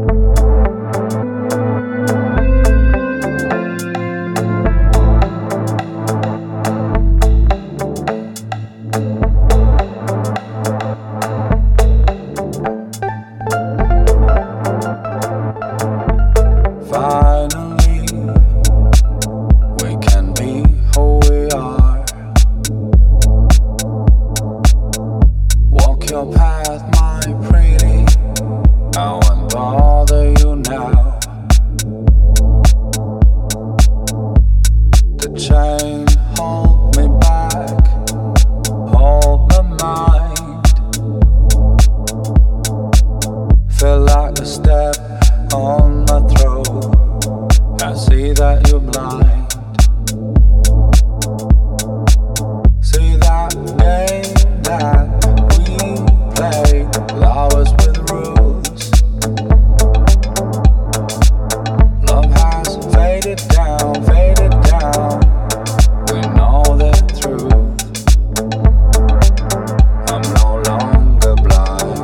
your path, my pretty. I won't bother you now. The chain hold me back, hold my mind. Feel like a step on my throat. I see that you're blind. See that game that we played, flowers with rules. Love has faded down, faded down. We know the truth. I'm no longer blind.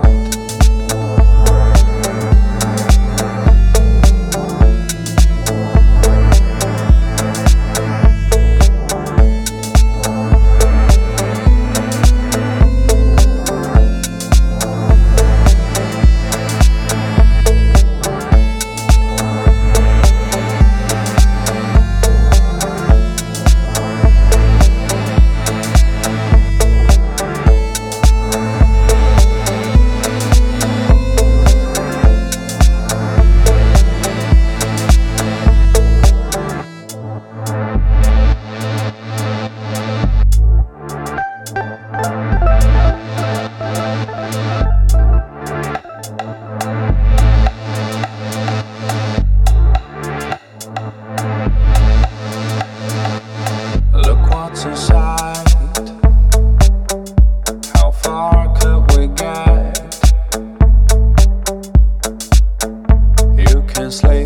Inside, how far could we get? You can sleep